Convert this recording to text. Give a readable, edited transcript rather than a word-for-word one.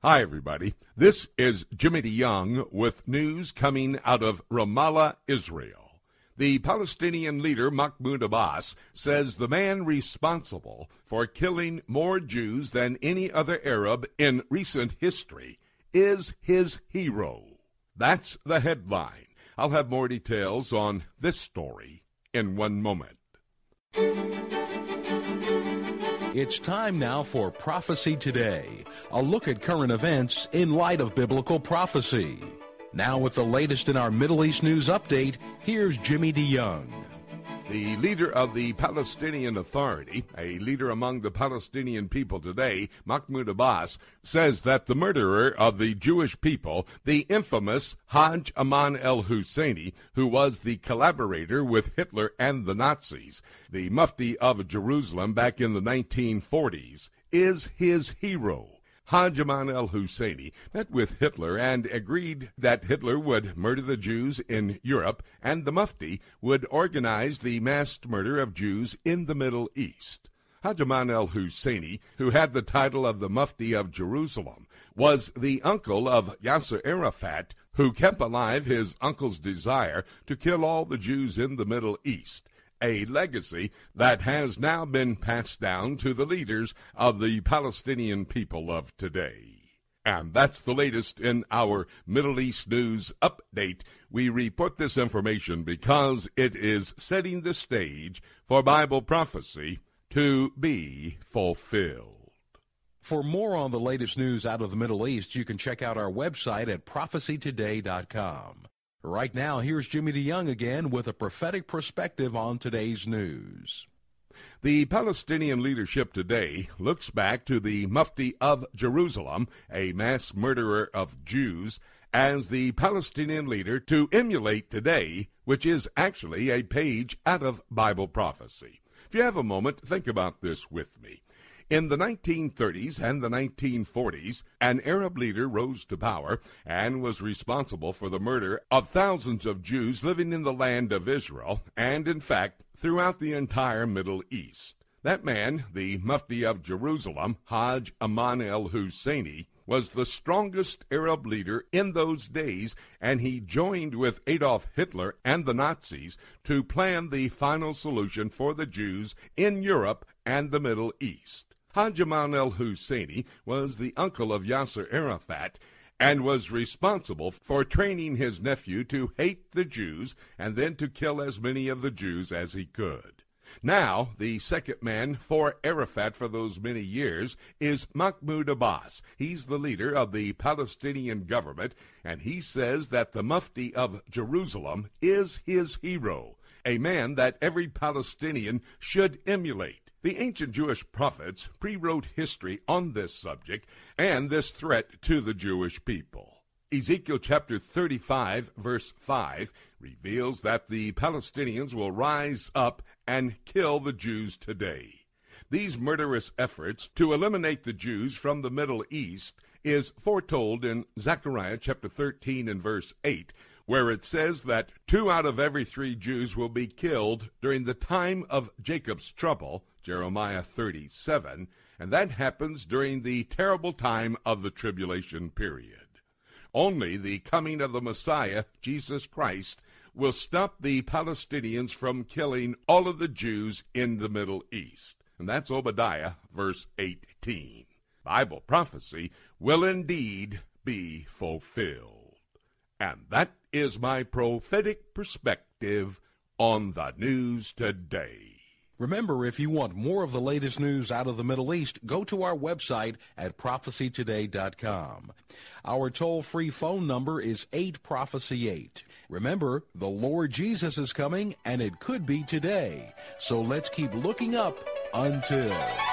Hi, everybody. This is Jimmy DeYoung with news coming out of Ramallah, Israel. The Palestinian leader Mahmoud Abbas says the man responsible for killing more Jews than any other Arab in recent history is his hero. That's the headline. I'll have more details on this story in one moment. It's time now for Prophecy Today, a look at current events in light of biblical prophecy. Now with the latest in our Middle East news update, here's Jimmy DeYoung. The leader of the Palestinian Authority, a leader among the Palestinian people today, Mahmoud Abbas, says that the murderer of the Jewish people, the infamous Hajj Aman al-Husseini, who was the collaborator with Hitler and the Nazis, the Mufti of Jerusalem back in the 1940s, is his hero. Hajj Aman al-Husseini met with Hitler and agreed that Hitler would murder the Jews in Europe and the Mufti would organize the massed murder of Jews in the Middle East. Hajj Aman al-Husseini, who had the title of the Mufti of Jerusalem, was the uncle of Yasser Arafat, who kept alive his uncle's desire to kill all the Jews in the Middle East, a legacy that has now been passed down to the leaders of the Palestinian people of today. And that's the latest in our Middle East news update. We report this information because it is setting the stage for Bible prophecy to be fulfilled. For more on the latest news out of the Middle East, you can check out our website at prophecytoday.com. Right now, here's Jimmy DeYoung again with a prophetic perspective on today's news. The Palestinian leadership today looks back to the Mufti of Jerusalem, a mass murderer of Jews, as the Palestinian leader to emulate today, which is actually a page out of Bible prophecy. If you have a moment, think about this with me. In the 1930s and the 1940s, an Arab leader rose to power and was responsible for the murder of thousands of Jews living in the land of Israel and, in fact, throughout the entire Middle East. That man, the Mufti of Jerusalem, Hajj Aman al-Husseini, was the strongest Arab leader in those days, and he joined with Adolf Hitler and the Nazis to plan the final solution for the Jews in Europe and the Middle East. Hajj Aman al-Husseini was the uncle of Yasser Arafat and was responsible for training his nephew to hate the Jews and then to kill as many of the Jews as he could. Now, the second man for Arafat for those many years is Mahmoud Abbas. He's the leader of the Palestinian government, and he says that the Mufti of Jerusalem is his hero, a man that every Palestinian should emulate. The ancient Jewish prophets pre-wrote history on this subject and this threat to the Jewish people. Ezekiel chapter 35, verse 5, reveals that the Palestinians will rise up and kill the Jews today. These murderous efforts to eliminate the Jews from the Middle East is foretold in Zechariah chapter 13 and verse 8, where it says that 2 out of every 3 Jews will be killed during the time of Jacob's trouble, Jeremiah 37, and that happens during the terrible time of the tribulation period. Only the coming of the Messiah, Jesus Christ, will stop the Palestinians from killing all of the Jews in the Middle East. And that's Obadiah, verse 18. Bible prophecy will indeed be fulfilled. And that is my prophetic perspective on the news today. Remember, if you want more of the latest news out of the Middle East, go to our website at prophecytoday.com. Our toll-free phone number is 8-PROPHECY-8. Remember, the Lord Jesus is coming, and it could be today. So let's keep looking up until...